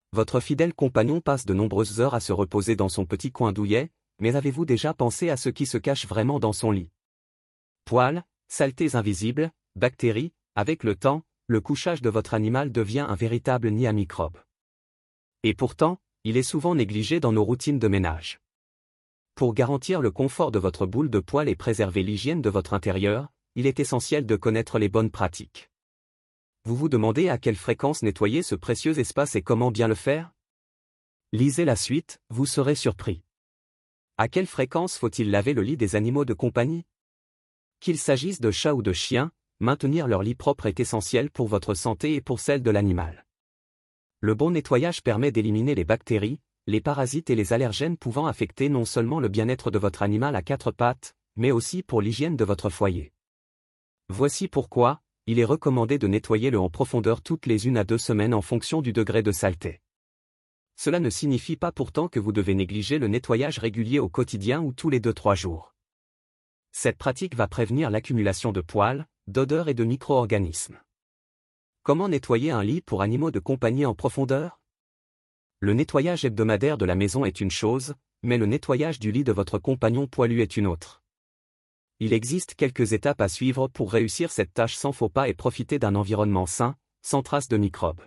votre fidèle compagnon passe de nombreuses heures à se reposer dans son petit coin douillet, mais avez-vous déjà pensé à ce qui se cache vraiment dans son lit? Poils, saletés invisibles, bactéries, avec le temps, le couchage de votre animal devient un véritable nid à microbes. Et pourtant, il est souvent négligé dans nos routines de ménage. Pour garantir le confort de votre boule de poils et préserver l'hygiène de votre intérieur, il est essentiel de connaître les bonnes pratiques. Vous vous demandez à quelle fréquence nettoyer ce précieux espace et comment bien le faire? Lisez la suite, vous serez surpris. À quelle fréquence faut-il laver le lit des animaux de compagnie? Qu'il s'agisse de chats ou de chiens, maintenir leur lit propre est essentiel pour votre santé et pour celle de l'animal. Le bon nettoyage permet d'éliminer les bactéries, les parasites et les allergènes pouvant affecter non seulement le bien-être de votre animal à quatre pattes, mais aussi pour l'hygiène de votre foyer. Voici pourquoi, il est recommandé de nettoyer le en profondeur toutes les 1 à 2 semaines en fonction du degré de saleté. Cela ne signifie pas pourtant que vous devez négliger le nettoyage régulier au quotidien ou tous les 2-3 jours. Cette pratique va prévenir l'accumulation de poils, d'odeurs et de micro-organismes. Comment nettoyer un lit pour animaux de compagnie en profondeur? Le nettoyage hebdomadaire de la maison est une chose, mais le nettoyage du lit de votre compagnon poilu est une autre. Il existe quelques étapes à suivre pour réussir cette tâche sans faux pas et profiter d'un environnement sain, sans traces de microbes.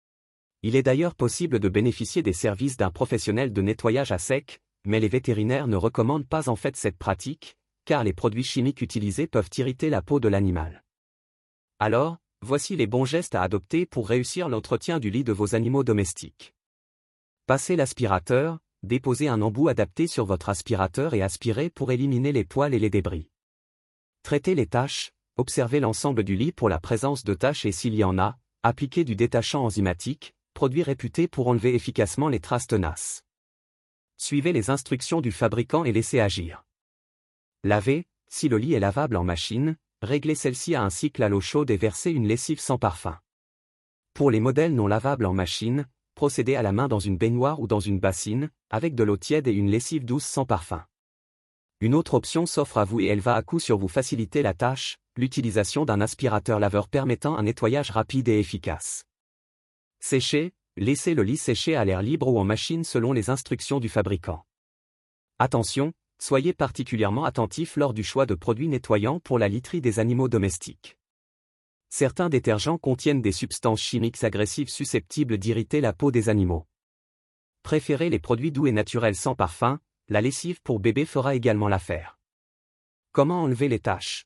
Il est d'ailleurs possible de bénéficier des services d'un professionnel de nettoyage à sec, mais les vétérinaires ne recommandent pas en fait cette pratique, car les produits chimiques utilisés peuvent irriter la peau de l'animal. Alors, voici les bons gestes à adopter pour réussir l'entretien du lit de vos animaux domestiques. Passez l'aspirateur, déposez un embout adapté sur votre aspirateur et aspirez pour éliminer les poils et les débris. Traitez les taches, observez l'ensemble du lit pour la présence de taches et s'il y en a, appliquez du détachant enzymatique, produit réputé pour enlever efficacement les traces tenaces. Suivez les instructions du fabricant et laissez agir. Lavez, si le lit est lavable en machine, réglez celle-ci à un cycle à l'eau chaude et versez une lessive sans parfum. Pour les modèles non lavables en machine, procédez à la main dans une baignoire ou dans une bassine, avec de l'eau tiède et une lessive douce sans parfum. Une autre option s'offre à vous et elle va à coup sûr vous faciliter la tâche, l'utilisation d'un aspirateur laveur permettant un nettoyage rapide et efficace. Séchez, laissez le lit sécher à l'air libre ou en machine selon les instructions du fabricant. Attention, soyez particulièrement attentif lors du choix de produits nettoyants pour la literie des animaux domestiques. Certains détergents contiennent des substances chimiques agressives susceptibles d'irriter la peau des animaux. Préférez les produits doux et naturels sans parfum, la lessive pour bébé fera également l'affaire. Comment enlever les taches?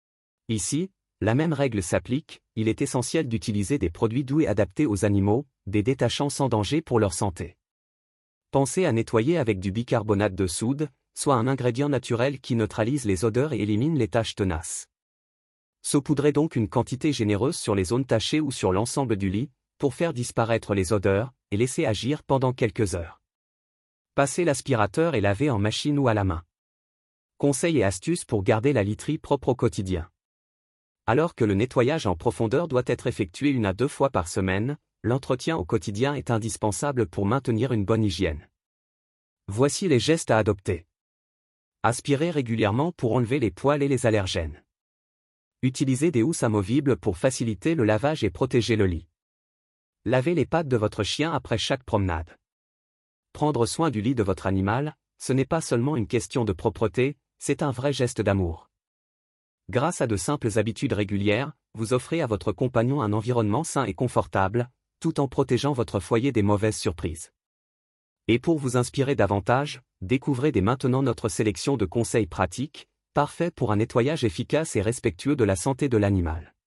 Ici, la même règle s'applique, il est essentiel d'utiliser des produits doux et adaptés aux animaux, des détachants sans danger pour leur santé. Pensez à nettoyer avec du bicarbonate de soude, soit un ingrédient naturel qui neutralise les odeurs et élimine les taches tenaces. Saupoudrez donc une quantité généreuse sur les zones tachées ou sur l'ensemble du lit, pour faire disparaître les odeurs, et laisser agir pendant quelques heures. Passez l'aspirateur et lavez en machine ou à la main. Conseils et astuces pour garder la literie propre au quotidien. Alors que le nettoyage en profondeur doit être effectué 1 à 2 fois par semaine, l'entretien au quotidien est indispensable pour maintenir une bonne hygiène. Voici les gestes à adopter. Aspirez régulièrement pour enlever les poils et les allergènes. Utilisez des housses amovibles pour faciliter le lavage et protéger le lit. Lavez les pattes de votre chien après chaque promenade. Prendre soin du lit de votre animal, ce n'est pas seulement une question de propreté, c'est un vrai geste d'amour. Grâce à de simples habitudes régulières, vous offrez à votre compagnon un environnement sain et confortable, tout en protégeant votre foyer des mauvaises surprises. Et pour vous inspirer davantage, découvrez dès maintenant notre sélection de conseils pratiques, parfaits pour un nettoyage efficace et respectueux de la santé de l'animal.